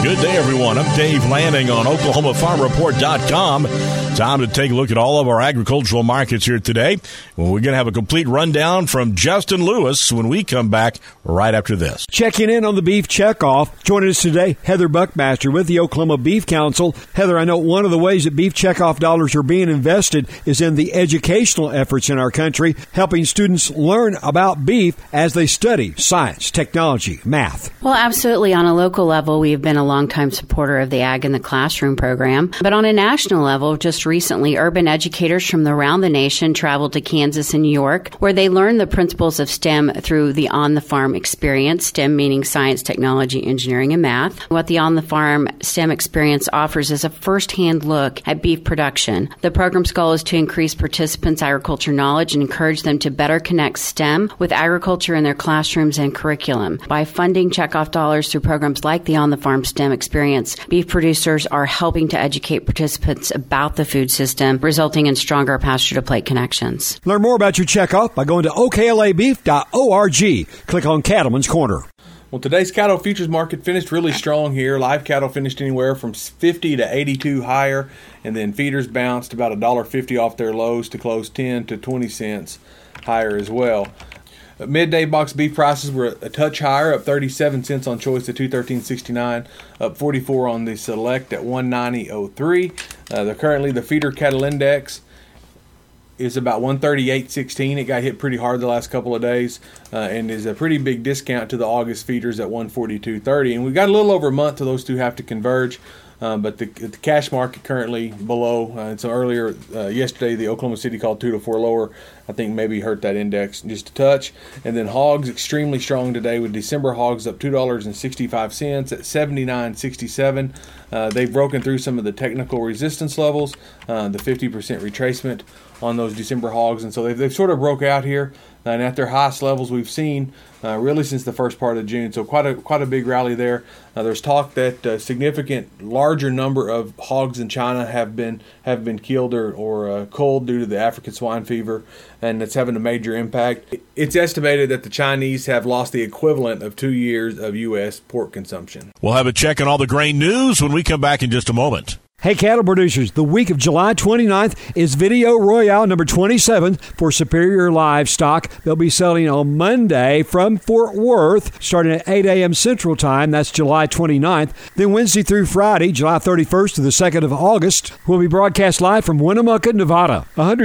Good day, everyone. I'm Dave Lanning on OklahomaFarmReport.com. Time to take a look at all of our agricultural markets here today. Well, we're going to have a complete rundown from Justin Lewis when we come back right after this. Checking in on the beef checkoff. Joining us today, Heather Buckmaster with the Oklahoma Beef Council. Heather, I know one of the ways that beef checkoff dollars are being invested is in the educational efforts in our country, helping students learn about beef as they study science, technology, math. Well, absolutely. On a local level, we've been a longtime supporter of the Ag in the Classroom program. But on a national level, just recently, urban educators from around the nation traveled to Kansas and New York, where they learned the principles of STEM through the on-the-farm experience, STEM meaning science, technology, engineering, and math. What the on-the-farm STEM experience offers is a first-hand look at beef production. The program's goal is to increase participants' agriculture knowledge and encourage them to better connect STEM with agriculture in their classrooms and curriculum. By funding checkoff dollars through programs like the on-the-farm STEM experience, beef producers are helping to educate participants about the food system, resulting in stronger pasture-to-plate connections. Learn more about your checkoff by going to oklabeef.org. Click on Cattleman's Corner. Well, today's cattle futures market finished really strong here. Live cattle finished anywhere from 50 to 82 higher, and then feeders bounced about $1.50 off their lows to close 10 to 20 cents higher as well. Midday box beef prices were a touch higher, up 37 cents on choice at $213.69, up 44 on the select at $190.03. Currently the feeder cattle index is about 138.16. It got hit pretty hard the last couple of days and is a pretty big discount to the August feeders at 142.30. And we got a little over a month till those two have to converge. But the cash market currently below. And so earlier yesterday, the Oklahoma City called 2 to 4 lower. I think maybe hurt that index just a touch. And then hogs extremely strong today with December hogs up $2.65 at 79.67. They've broken through some of the technical resistance levels, the 50% retracement on those December hogs, and so they've sort of broke out here and at their highest levels we've seen really since the first part of June. So quite a big rally there. There's talk that a significant larger number of hogs in China have been killed or culled due to the African swine fever, and it's having a major impact. It's estimated that the Chinese have lost the equivalent of 2 years of U.S. pork consumption. We'll have a check on all the grain news when we come back in just a moment. Hey, cattle producers, the week of July 29th is Video Royale number 27 for Superior Livestock. They'll be selling on Monday from Fort Worth, starting at 8 a.m. Central Time. That's July 29th. Then Wednesday through Friday, July 31st to the 2nd of August, will be broadcast live from Winnemucca, Nevada.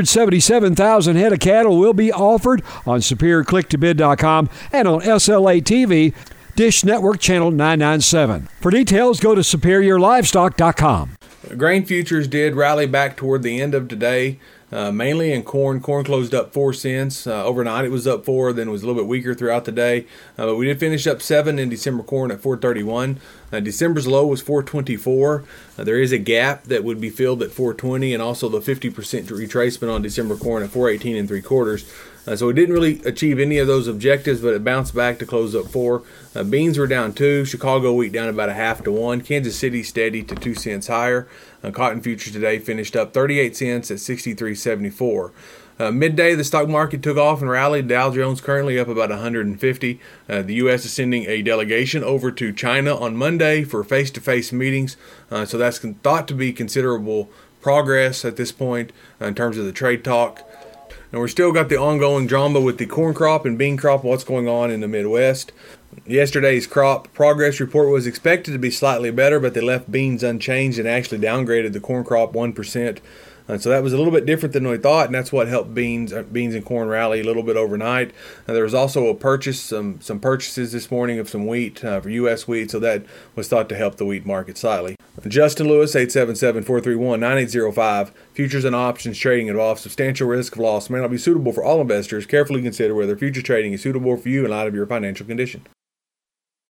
177,000 head of cattle will be offered on SuperiorClickToBid.com and on SLA TV, Dish Network Channel 997. For details, go to SuperiorLivestock.com. Grain futures did rally back toward the end of today, mainly in corn. Corn closed up 4 cents. Overnight it was up 4, then it was a little bit weaker throughout the day. But we did finish up 7 in December corn at 431. December's low was 424. There is a gap that would be filled at 420, and also the 50% retracement on December corn at 418 3/4. So we didn't really achieve any of those objectives, but it bounced back to close up 4. Beans were down 2. Chicago wheat down about 0.5 to 1. Kansas City steady to 2 cents higher. Cotton futures today finished up 38 cents at 63.74. Midday, the stock market took off and rallied. Dow Jones currently up about 150. The U.S. is sending a delegation over to China on Monday for face-to-face meetings. So that's thought to be considerable progress at this point in terms of the trade talk. And we're still got the ongoing drama with the corn crop and bean crop, what's going on in the Midwest. Yesterday's crop progress report was expected to be slightly better, but they left beans unchanged and actually downgraded the corn crop 1%. So that was a little bit different than we thought, and that's what helped beans and corn rally a little bit overnight. There was also a purchase, some purchases this morning of some wheat for U.S. wheat, so that was thought to help the wheat market slightly. Justin Lewis, 877-431-9805. Futures and options trading involves substantial risk of loss, may not be suitable for all investors. Carefully consider whether future trading is suitable for you in light of your financial condition.